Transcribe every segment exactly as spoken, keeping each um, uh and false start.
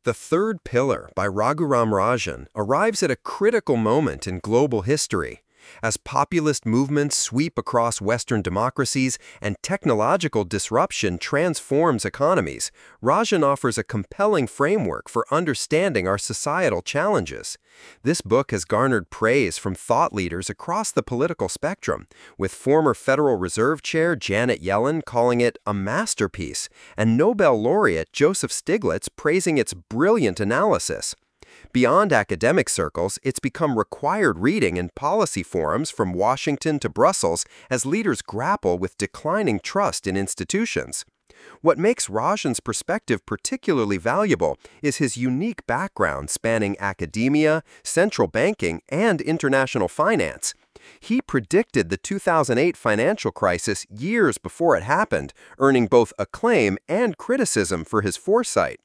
The Third Pillar by Raghuram Rajan arrives at a critical moment in global history. As populist movements sweep across Western democracies and technological disruption transforms economies, Rajan offers a compelling framework for understanding our societal challenges. This book has garnered praise from thought leaders across the political spectrum, with former Federal Reserve Chair Janet Yellen calling it a masterpiece, and Nobel laureate Joseph Stiglitz praising its brilliant analysis. Beyond academic circles, it's become required reading in policy forums from Washington to Brussels as leaders grapple with declining trust in institutions. What makes Rajan's perspective particularly valuable is his unique background spanning academia, central banking, and international finance. He predicted the two thousand eight financial crisis years before it happened, earning both acclaim and criticism for his foresight.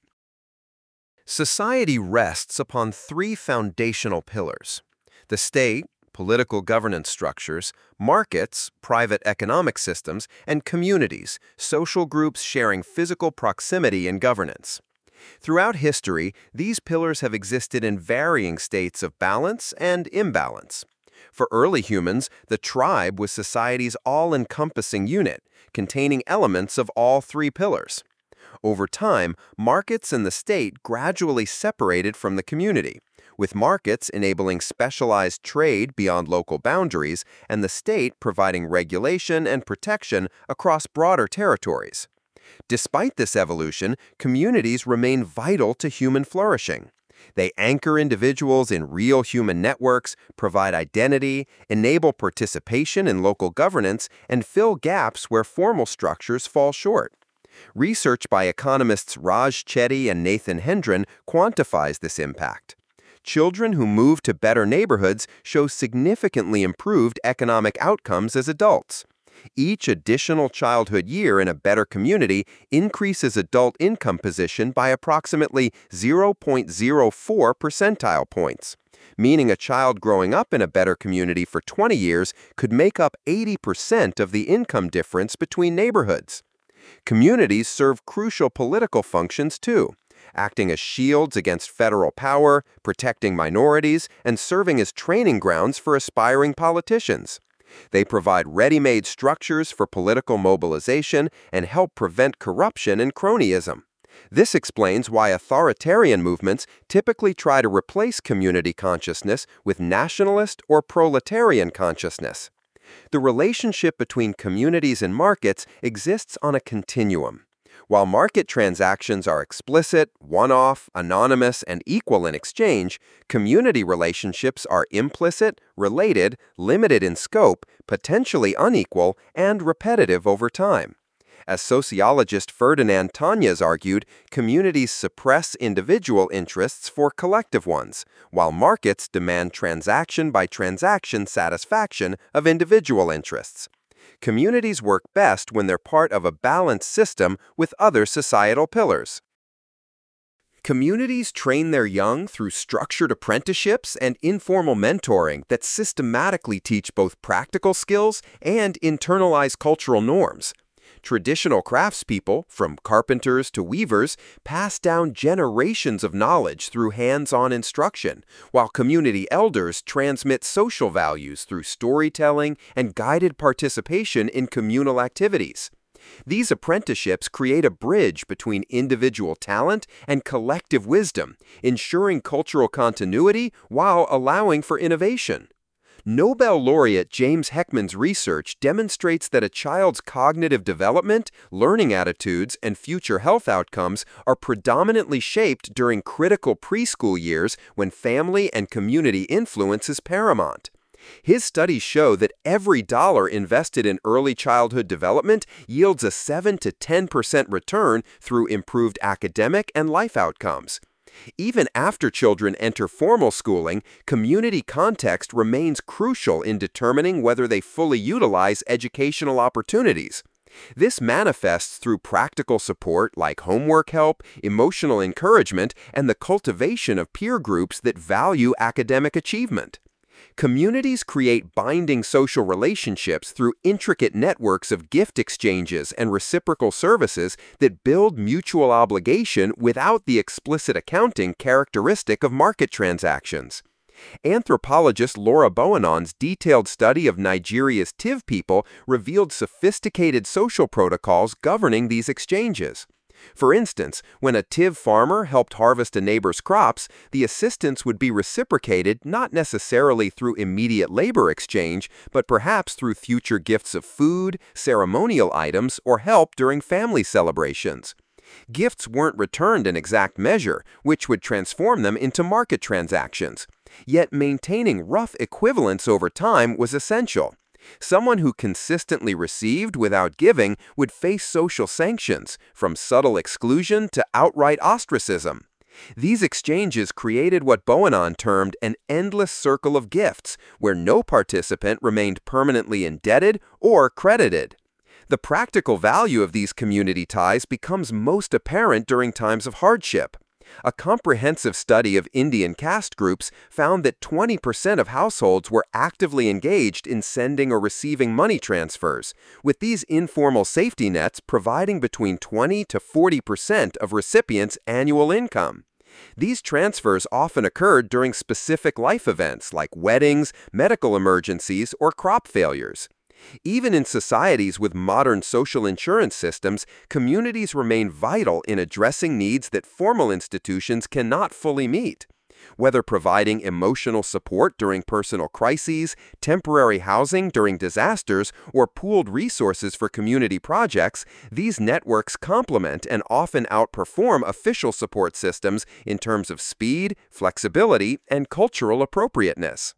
Society rests upon three foundational pillars: the state, political governance structures; markets, private economic systems; and communities, social groups sharing physical proximity and governance. Throughout history, these pillars have existed in varying states of balance and imbalance. For early humans, the tribe was society's all-encompassing unit, containing elements of all three pillars. Over time, markets and the state gradually separated from the community, with markets enabling specialized trade beyond local boundaries and the state providing regulation and protection across broader territories. Despite this evolution, communities remain vital to human flourishing. They anchor individuals in real human networks, provide identity, enable participation in local governance, and fill gaps where formal structures fall short. Research by economists Raj Chetty and Nathan Hendren quantifies this impact. Children who move to better neighborhoods show significantly improved economic outcomes as adults. Each additional childhood year in a better community increases adult income position by approximately zero point zero four percentile points, meaning a child growing up in a better community for twenty years could make up eighty percent of the income difference between neighborhoods. Communities serve crucial political functions too, acting as shields against federal power, protecting minorities, and serving as training grounds for aspiring politicians. They provide ready-made structures for political mobilization and help prevent corruption and cronyism. This explains why authoritarian movements typically try to replace community consciousness with nationalist or proletarian consciousness. The relationship between communities and markets exists on a continuum. While market transactions are explicit, one-off, anonymous, and equal in exchange, community relationships are implicit, related, limited in scope, potentially unequal, and repetitive over time. As sociologist Ferdinand Tanyas argued, communities suppress individual interests for collective ones, while markets demand transaction-by-transaction satisfaction of individual interests. Communities work best when they're part of a balanced system with other societal pillars. Communities train their young through structured apprenticeships and informal mentoring that systematically teach both practical skills and internalize cultural norms. Traditional craftspeople, from carpenters to weavers, pass down generations of knowledge through hands-on instruction, while community elders transmit social values through storytelling and guided participation in communal activities. These apprenticeships create a bridge between individual talent and collective wisdom, ensuring cultural continuity while allowing for innovation. Nobel laureate James Heckman's research demonstrates that a child's cognitive development, learning attitudes, and future health outcomes are predominantly shaped during critical preschool years when family and community influence is paramount. His studies show that every dollar invested in early childhood development yields a seven to ten percent return through improved academic and life outcomes. Even after children enter formal schooling, community context remains crucial in determining whether they fully utilize educational opportunities. This manifests through practical support like homework help, emotional encouragement, and the cultivation of peer groups that value academic achievement. Communities create binding social relationships through intricate networks of gift exchanges and reciprocal services that build mutual obligation without the explicit accounting characteristic of market transactions. Anthropologist Laura Bowenon's detailed study of Nigeria's Tiv people revealed sophisticated social protocols governing these exchanges. For instance, when a Tiv farmer helped harvest a neighbor's crops, the assistance would be reciprocated not necessarily through immediate labor exchange, but perhaps through future gifts of food, ceremonial items, or help during family celebrations. Gifts weren't returned in exact measure, which would transform them into market transactions. Yet maintaining rough equivalence over time was essential. Someone who consistently received without giving would face social sanctions, from subtle exclusion to outright ostracism. These exchanges created what Bowenon termed an endless circle of gifts, where no participant remained permanently indebted or credited. The practical value of these community ties becomes most apparent during times of hardship. A comprehensive study of Indian caste groups found that twenty percent of households were actively engaged in sending or receiving money transfers, with these informal safety nets providing between twenty to forty percent of recipients' annual income. These transfers often occurred during specific life events like weddings, medical emergencies, or crop failures. Even in societies with modern social insurance systems, communities remain vital in addressing needs that formal institutions cannot fully meet. Whether providing emotional support during personal crises, temporary housing during disasters, or pooled resources for community projects, these networks complement and often outperform official support systems in terms of speed, flexibility, and cultural appropriateness.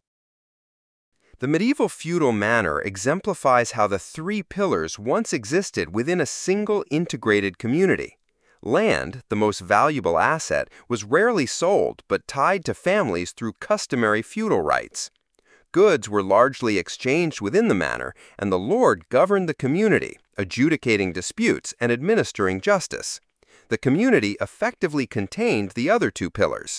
The medieval feudal manor exemplifies how the three pillars once existed within a single integrated community. Land, the most valuable asset, was rarely sold but tied to families through customary feudal rights. Goods were largely exchanged within the manor, and the lord governed the community, adjudicating disputes and administering justice. The community effectively contained the other two pillars.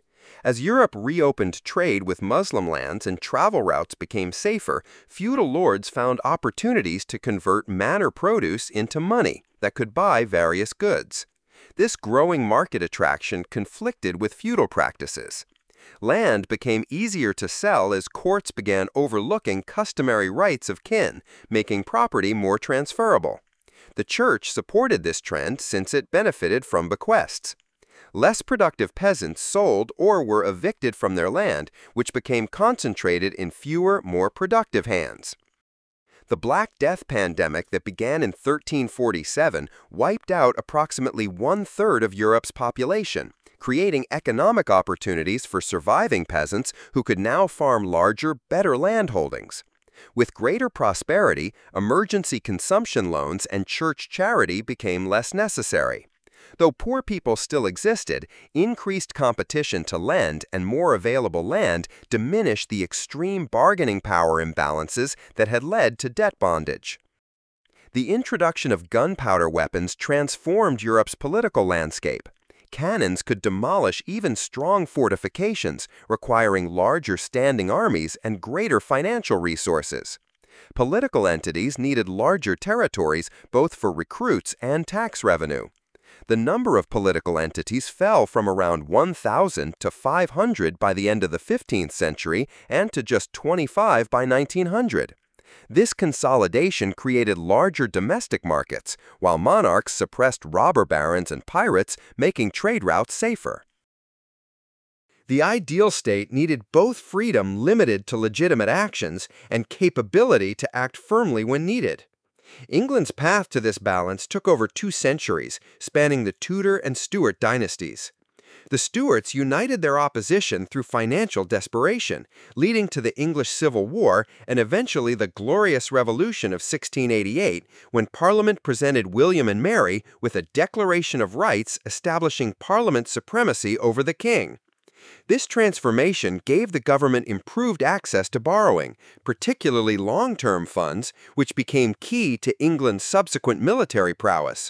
As Europe reopened trade with Muslim lands and travel routes became safer, feudal lords found opportunities to convert manor produce into money that could buy various goods. This growing market attraction conflicted with feudal practices. Land became easier to sell as courts began overlooking customary rights of kin, making property more transferable. The church supported this trend since it benefited from bequests. Less productive peasants sold or were evicted from their land, which became concentrated in fewer, more productive hands. The Black Death pandemic that began in thirteen forty-seven wiped out approximately one-third of Europe's population, creating economic opportunities for surviving peasants who could now farm larger, better land holdings. With greater prosperity, emergency consumption loans and church charity became less necessary. Though poor people still existed, increased competition to lend and more available land diminished the extreme bargaining power imbalances that had led to debt bondage. The introduction of gunpowder weapons transformed Europe's political landscape. Cannons could demolish even strong fortifications, requiring larger standing armies and greater financial resources. Political entities needed larger territories both for recruits and tax revenue. The number of political entities fell from around one thousand to five hundred by the end of the fifteenth century and to just twenty-five by nineteen hundred. This consolidation created larger domestic markets, while monarchs suppressed robber barons and pirates, making trade routes safer. The ideal state needed both freedom limited to legitimate actions and capability to act firmly when needed. England's path to this balance took over two centuries, spanning the Tudor and Stuart dynasties. The Stuarts united their opposition through financial desperation, leading to the English Civil War and eventually the Glorious Revolution of sixteen eighty-eight, when Parliament presented William and Mary with a Declaration of Rights establishing Parliament supremacy over the king. This transformation gave the government improved access to borrowing, particularly long-term funds, which became key to England's subsequent military prowess.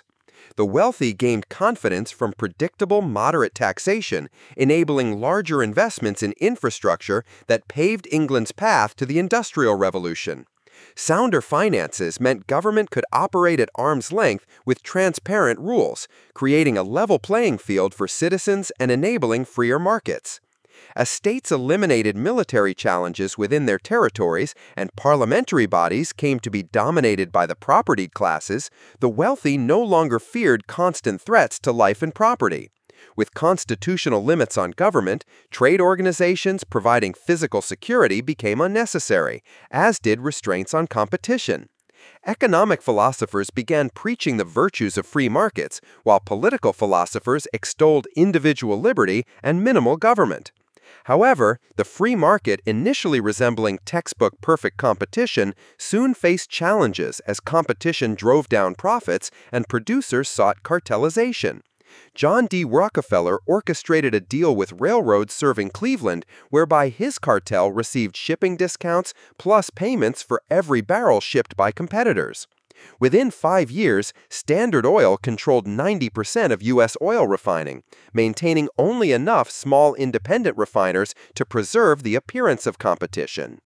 The wealthy gained confidence from predictable, moderate taxation, enabling larger investments in infrastructure that paved England's path to the Industrial Revolution. Sounder finances meant government could operate at arm's length with transparent rules, creating a level playing field for citizens and enabling freer markets. As states eliminated military challenges within their territories and parliamentary bodies came to be dominated by the propertied classes, the wealthy no longer feared constant threats to life and property. With constitutional limits on government, trade organizations providing physical security became unnecessary, as did restraints on competition. Economic philosophers began preaching the virtues of free markets, while political philosophers extolled individual liberty and minimal government. However, the free market, initially resembling textbook perfect competition, soon faced challenges as competition drove down profits and producers sought cartelization. John D. Rockefeller orchestrated a deal with railroads serving Cleveland, whereby his cartel received shipping discounts plus payments for every barrel shipped by competitors. Within five years, Standard Oil controlled ninety percent of U S oil refining, maintaining only enough small independent refiners to preserve the appearance of competition.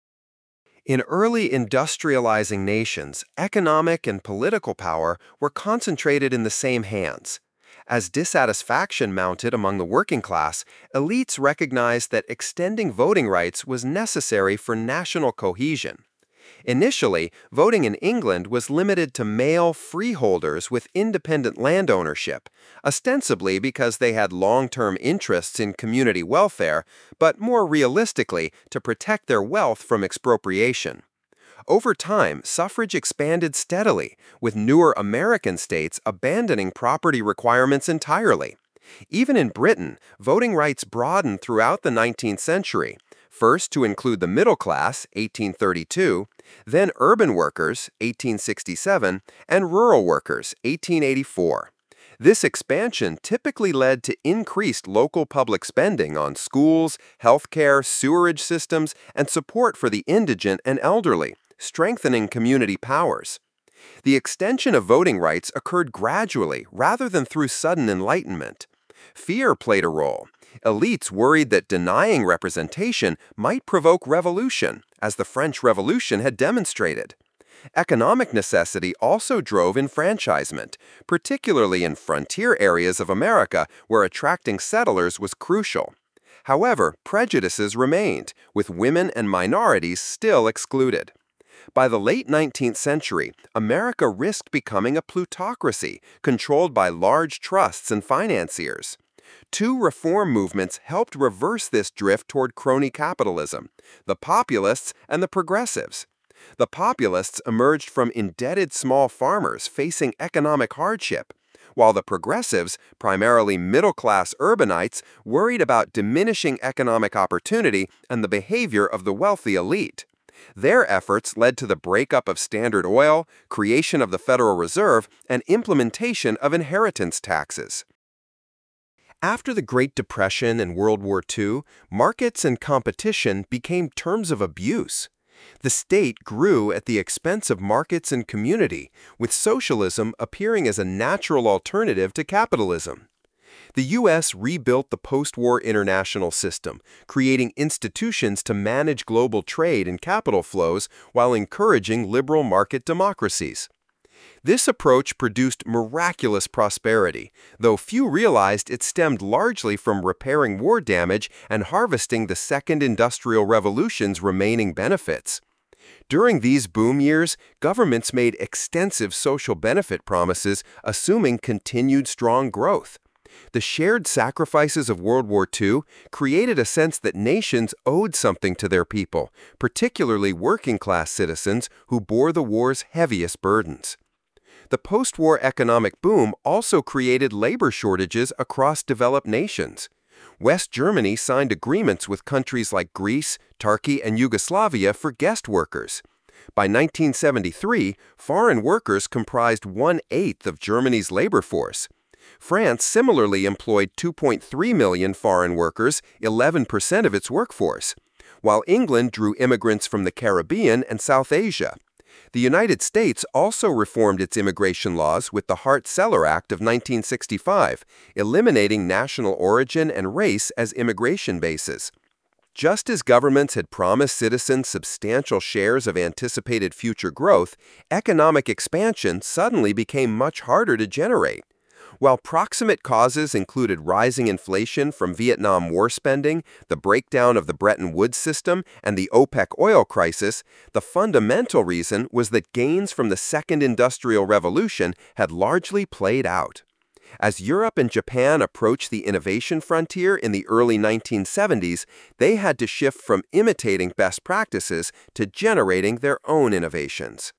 In early industrializing nations, economic and political power were concentrated in the same hands. As dissatisfaction mounted among the working class, elites recognized that extending voting rights was necessary for national cohesion. Initially, voting in England was limited to male freeholders with independent land ownership, ostensibly because they had long-term interests in community welfare, but more realistically to protect their wealth from expropriation. Over time, suffrage expanded steadily, with newer American states abandoning property requirements entirely. Even in Britain, voting rights broadened throughout the nineteenth century, first to include the middle class, eighteen thirty-two, then urban workers, eighteen sixty-seven, and rural workers, eighteen eighty-four. This expansion typically led to increased local public spending on schools, healthcare, sewerage systems, and support for the indigent and elderly, strengthening community powers. The extension of voting rights occurred gradually rather than through sudden enlightenment. Fear played a role. Elites worried that denying representation might provoke revolution, as the French Revolution had demonstrated. Economic necessity also drove enfranchisement, particularly in frontier areas of America where attracting settlers was crucial. However, prejudices remained, with women and minorities still excluded. By the late nineteenth century, America risked becoming a plutocracy controlled by large trusts and financiers. Two reform movements helped reverse this drift toward crony capitalism: the populists and the progressives. The populists emerged from indebted small farmers facing economic hardship, while the progressives, primarily middle-class urbanites, worried about diminishing economic opportunity and the behavior of the wealthy elite. Their efforts led to the breakup of Standard Oil, creation of the Federal Reserve, and implementation of inheritance taxes. After the Great Depression and World War Two, markets and competition became terms of abuse. The state grew at the expense of markets and community, with socialism appearing as a natural alternative to capitalism. The U S rebuilt the post-war international system, creating institutions to manage global trade and capital flows while encouraging liberal market democracies. This approach produced miraculous prosperity, though few realized it stemmed largely from repairing war damage and harvesting the Second Industrial Revolution's remaining benefits. During these boom years, governments made extensive social benefit promises, assuming continued strong growth. The shared sacrifices of World War Two created a sense that nations owed something to their people, particularly working-class citizens who bore the war's heaviest burdens. The post-war economic boom also created labor shortages across developed nations. West Germany signed agreements with countries like Greece, Turkey, and Yugoslavia for guest workers. By nineteen seventy-three, foreign workers comprised one-eighth of Germany's labor force. France similarly employed two point three million foreign workers, eleven percent of its workforce, while England drew immigrants from the Caribbean and South Asia. The United States also reformed its immigration laws with the Hart-Celler Act of nineteen sixty-five, eliminating national origin and race as immigration bases. Just as governments had promised citizens substantial shares of anticipated future growth, economic expansion suddenly became much harder to generate. While proximate causes included rising inflation from Vietnam War spending, the breakdown of the Bretton Woods system, and the OPEC oil crisis, the fundamental reason was that gains from the Second Industrial Revolution had largely played out. As Europe and Japan approached the innovation frontier in the early nineteen seventies, they had to shift from imitating best practices to generating their own innovations.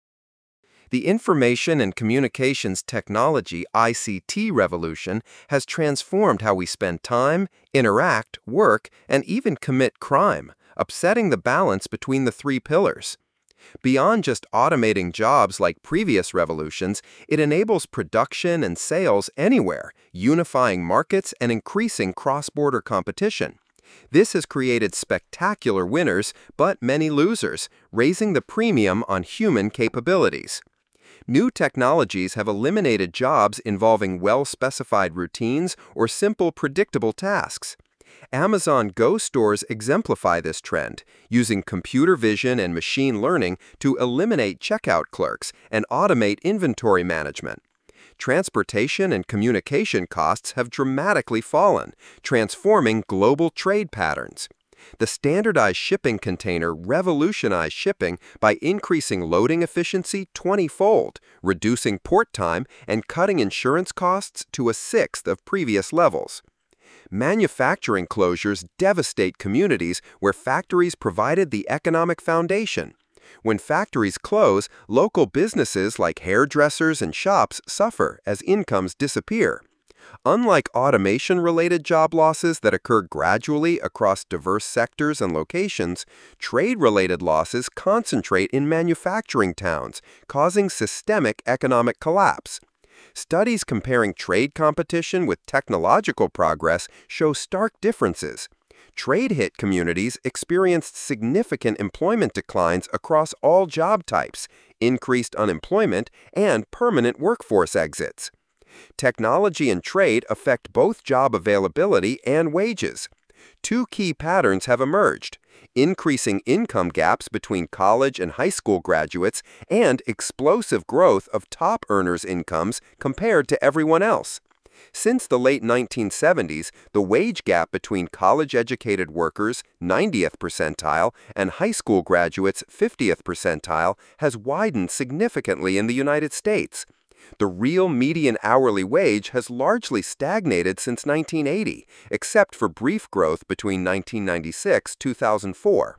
The information and communications technology I C T revolution has transformed how we spend time, interact, work, and even commit crime, upsetting the balance between the three pillars. Beyond just automating jobs like previous revolutions, it enables production and sales anywhere, unifying markets and increasing cross-border competition. This has created spectacular winners, but many losers, raising the premium on human capabilities. New technologies have eliminated jobs involving well-specified routines or simple, predictable tasks. Amazon Go stores exemplify this trend, using computer vision and machine learning to eliminate checkout clerks and automate inventory management. Transportation and communication costs have dramatically fallen, transforming global trade patterns. The standardized shipping container revolutionized shipping by increasing loading efficiency twenty-fold, reducing port time, and cutting insurance costs to a sixth of previous levels. Manufacturing closures devastate communities where factories provided the economic foundation. When factories close, local businesses like hairdressers and shops suffer as incomes disappear. Unlike automation-related job losses that occur gradually across diverse sectors and locations, trade-related losses concentrate in manufacturing towns, causing systemic economic collapse. Studies comparing trade competition with technological progress show stark differences. Trade-hit communities experienced significant employment declines across all job types, increased unemployment, and permanent workforce exits. Technology and trade affect both job availability and wages. Two key patterns have emerged: increasing income gaps between college and high school graduates and explosive growth of top earners' incomes compared to everyone else. Since the late nineteen seventies, the wage gap between college-educated workers, ninetieth percentile, and high school graduates, fiftieth percentile, has widened significantly in the United States. The real median hourly wage has largely stagnated since nineteen eighty, except for brief growth between nineteen ninety-six and two thousand four.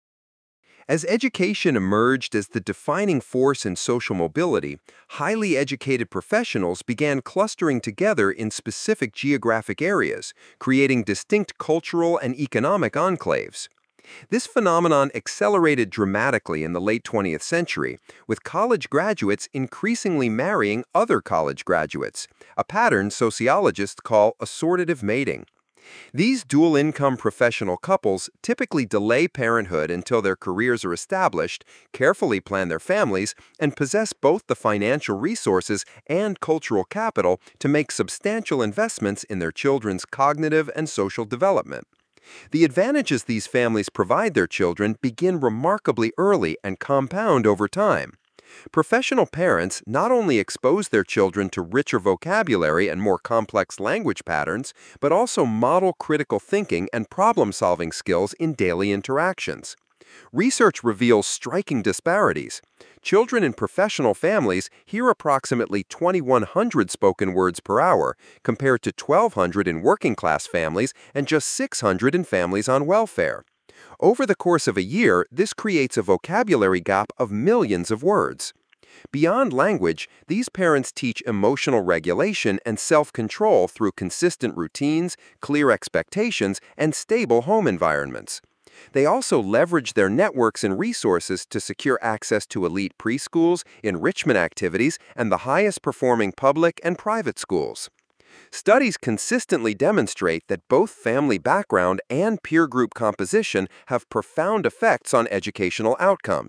As education emerged as the defining force in social mobility, highly educated professionals began clustering together in specific geographic areas, creating distinct cultural and economic enclaves. This phenomenon accelerated dramatically in the late twentieth century, with college graduates increasingly marrying other college graduates, a pattern sociologists call assortative mating. These dual-income professional couples typically delay parenthood until their careers are established, carefully plan their families, and possess both the financial resources and cultural capital to make substantial investments in their children's cognitive and social development. The advantages these families provide their children begin remarkably early and compound over time. Professional parents not only expose their children to richer vocabulary and more complex language patterns, but also model critical thinking and problem-solving skills in daily interactions. Research reveals striking disparities. Children in professional families hear approximately twenty-one hundred spoken words per hour, compared to twelve hundred in working-class families and just six hundred in families on welfare. Over the course of a year, this creates a vocabulary gap of millions of words. Beyond language, these parents teach emotional regulation and self-control through consistent routines, clear expectations, and stable home environments. They also leverage their networks and resources to secure access to elite preschools, enrichment activities, and the highest-performing public and private schools. Studies consistently demonstrate that both family background and peer group composition have profound effects on educational outcomes.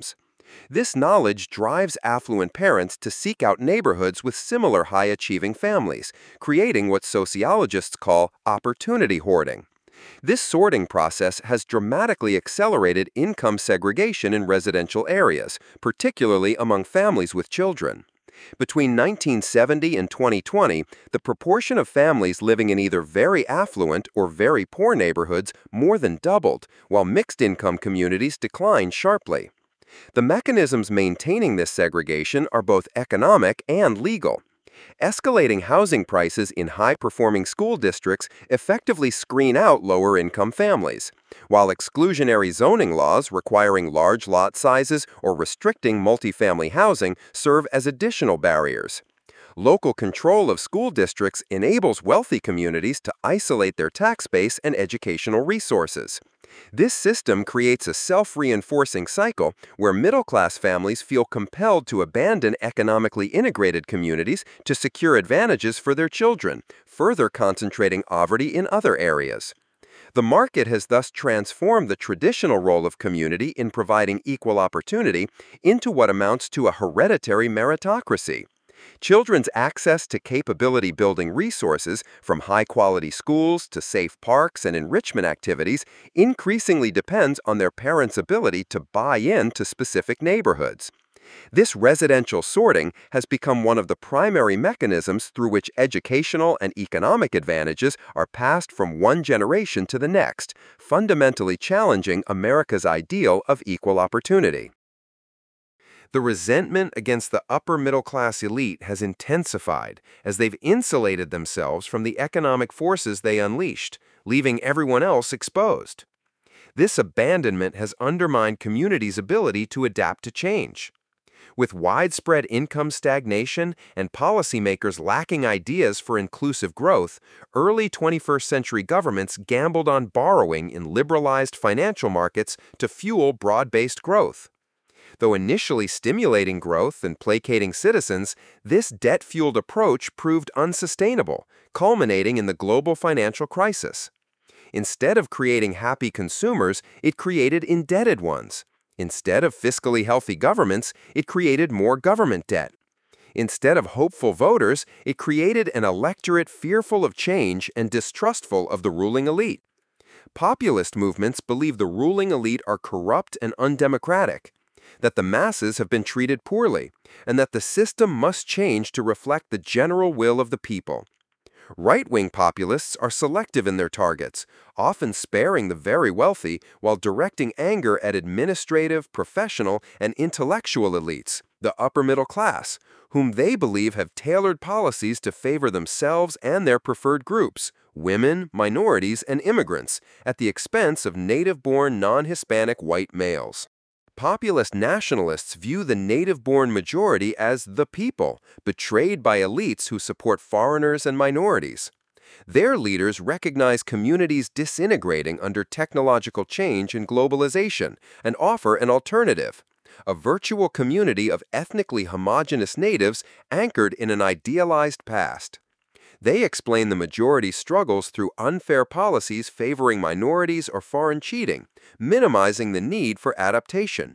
This knowledge drives affluent parents to seek out neighborhoods with similar high-achieving families, creating what sociologists call opportunity hoarding. This sorting process has dramatically accelerated income segregation in residential areas, particularly among families with children. Between nineteen seventy and twenty twenty, the proportion of families living in either very affluent or very poor neighborhoods more than doubled, while mixed-income communities declined sharply. The mechanisms maintaining this segregation are both economic and legal. Escalating housing prices in high-performing school districts effectively screen out lower-income families, while exclusionary zoning laws requiring large lot sizes or restricting multifamily housing serve as additional barriers. Local control of school districts enables wealthy communities to isolate their tax base and educational resources. This system creates a self-reinforcing cycle where middle-class families feel compelled to abandon economically integrated communities to secure advantages for their children, further concentrating poverty in other areas. The market has thus transformed the traditional role of community in providing equal opportunity into what amounts to a hereditary meritocracy. Children's access to capability-building resources, from high-quality schools to safe parks and enrichment activities, increasingly depends on their parents' ability to buy into specific neighborhoods. This residential sorting has become one of the primary mechanisms through which educational and economic advantages are passed from one generation to the next, fundamentally challenging America's ideal of equal opportunity. The resentment against the upper-middle-class elite has intensified as they've insulated themselves from the economic forces they unleashed, leaving everyone else exposed. This abandonment has undermined communities' ability to adapt to change. With widespread income stagnation and policymakers lacking ideas for inclusive growth, early twenty-first century governments gambled on borrowing in liberalized financial markets to fuel broad-based growth. Though initially stimulating growth and placating citizens, this debt-fueled approach proved unsustainable, culminating in the global financial crisis. Instead of creating happy consumers, it created indebted ones. Instead of fiscally healthy governments, it created more government debt. Instead of hopeful voters, it created an electorate fearful of change and distrustful of the ruling elite. Populist movements believe the ruling elite are corrupt and undemocratic, that the masses have been treated poorly, and that the system must change to reflect the general will of the people. Right-wing populists are selective in their targets, often sparing the very wealthy while directing anger at administrative, professional, and intellectual elites, the upper middle class, whom they believe have tailored policies to favor themselves and their preferred groups, women, minorities, and immigrants, at the expense of native-born non-Hispanic white males. Populist nationalists view the native-born majority as the people, betrayed by elites who support foreigners and minorities. Their leaders recognize communities disintegrating under technological change and globalization and offer an alternative, a virtual community of ethnically homogeneous natives anchored in an idealized past. They explain the majority's struggles through unfair policies favoring minorities or foreign cheating, minimizing the need for adaptation.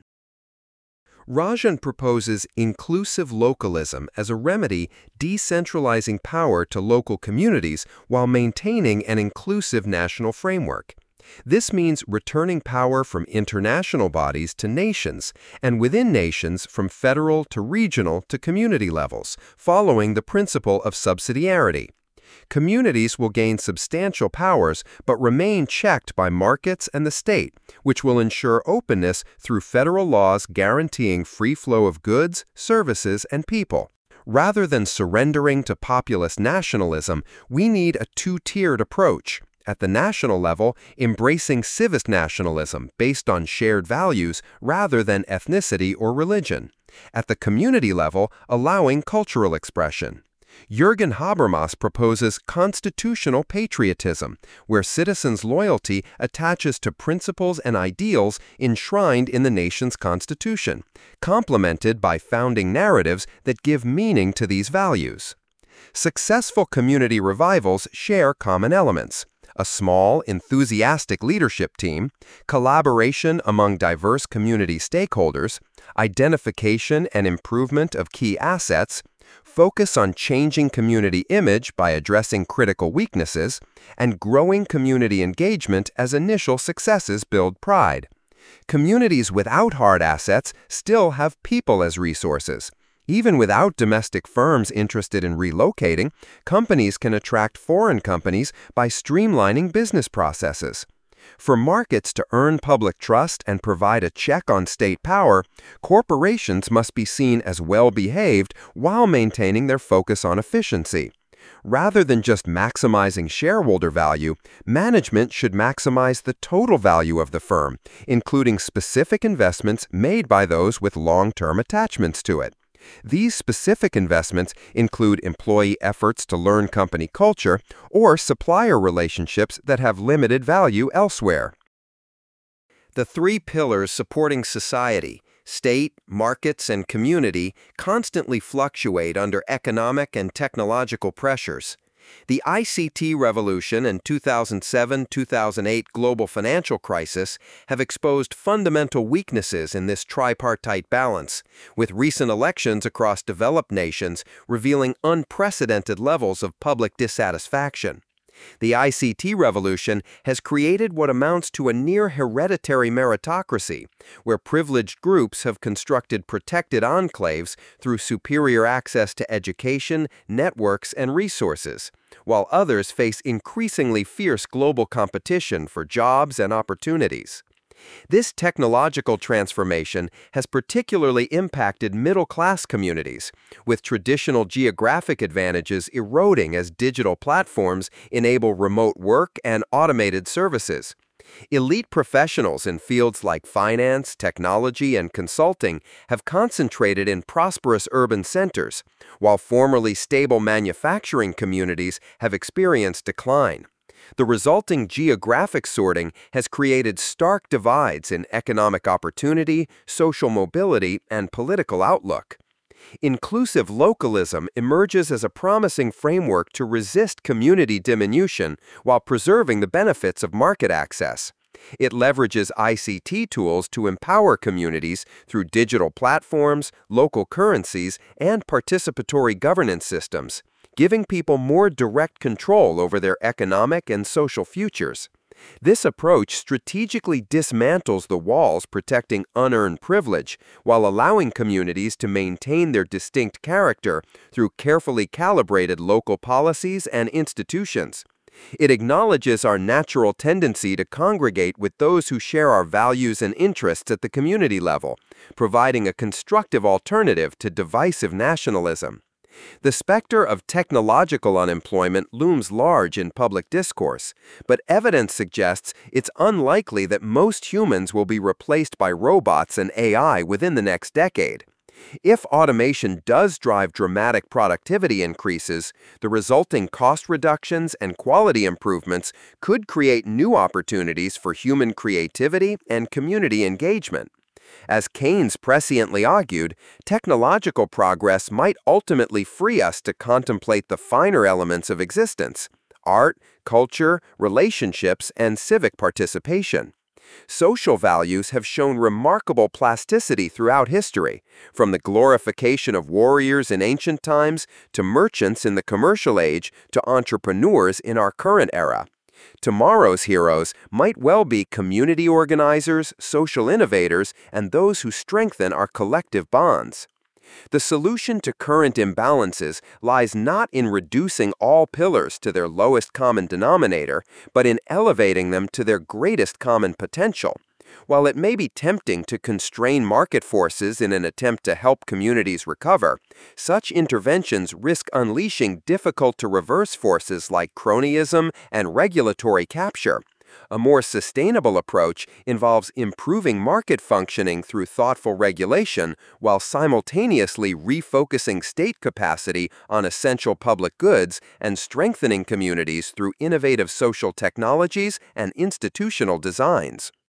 Rajan proposes inclusive localism as a remedy decentralizing power to local communities while maintaining an inclusive national framework. This means returning power from international bodies to nations, and within nations from federal to regional to community levels, following the principle of subsidiarity. Communities will gain substantial powers but remain checked by markets and the state, which will ensure openness through federal laws guaranteeing free flow of goods, services, and people. Rather than surrendering to populist nationalism, we need a two-tiered approach. At the national level, embracing civic nationalism based on shared values rather than ethnicity or religion. At the community level, allowing cultural expression. Jürgen Habermas proposes constitutional patriotism, where citizens' loyalty attaches to principles and ideals enshrined in the nation's constitution, complemented by founding narratives that give meaning to these values. Successful community revivals share common elements: a small, enthusiastic leadership team, collaboration among diverse community stakeholders, identification and improvement of key assets, focus on changing community image by addressing critical weaknesses, and growing community engagement as initial successes build pride. Communities without hard assets still have people as resources. Even without domestic firms interested in relocating, companies can attract foreign companies by streamlining business processes. For markets to earn public trust and provide a check on state power, corporations must be seen as well-behaved while maintaining their focus on efficiency. Rather than just maximizing shareholder value, management should maximize the total value of the firm, including specific investments made by those with long-term attachments to it. These specific investments include employee efforts to learn company culture or supplier relationships that have limited value elsewhere. The three pillars supporting society, state, markets, and community constantly fluctuate under economic and technological pressures. The I C T revolution and two thousand seven to two thousand eight global financial crisis have exposed fundamental weaknesses in this tripartite balance, with recent elections across developed nations revealing unprecedented levels of public dissatisfaction. The I C T revolution has created what amounts to a near hereditary meritocracy, where privileged groups have constructed protected enclaves through superior access to education, networks, and resources, while others face increasingly fierce global competition for jobs and opportunities. This technological transformation has particularly impacted middle-class communities, with traditional geographic advantages eroding as digital platforms enable remote work and automated services. Elite professionals in fields like finance, technology, and consulting have concentrated in prosperous urban centers, while formerly stable manufacturing communities have experienced decline. The resulting geographic sorting has created stark divides in economic opportunity, social mobility, and political outlook. Inclusive localism emerges as a promising framework to resist community diminution while preserving the benefits of market access. It leverages I C T tools to empower communities through digital platforms, local currencies, and participatory governance systems, giving people more direct control over their economic and social futures. This approach strategically dismantles the walls protecting unearned privilege while allowing communities to maintain their distinct character through carefully calibrated local policies and institutions. It acknowledges our natural tendency to congregate with those who share our values and interests at the community level, providing a constructive alternative to divisive nationalism. The specter of technological unemployment looms large in public discourse, but evidence suggests it's unlikely that most humans will be replaced by robots and A I within the next decade. If automation does drive dramatic productivity increases, the resulting cost reductions and quality improvements could create new opportunities for human creativity and community engagement. As Keynes presciently argued, technological progress might ultimately free us to contemplate the finer elements of existence: art, culture, relationships, and civic participation. Social values have shown remarkable plasticity throughout history, from the glorification of warriors in ancient times to merchants in the commercial age to entrepreneurs in our current era. Tomorrow's heroes might well be community organizers, social innovators, and those who strengthen our collective bonds. The solution to current imbalances lies not in reducing all pillars to their lowest common denominator, but in elevating them to their greatest common potential. While it may be tempting to constrain market forces in an attempt to help communities recover, such interventions risk unleashing difficult-to-reverse forces like cronyism and regulatory capture. A more sustainable approach involves improving market functioning through thoughtful regulation while simultaneously refocusing state capacity on essential public goods and strengthening communities through innovative social technologies and institutional designs.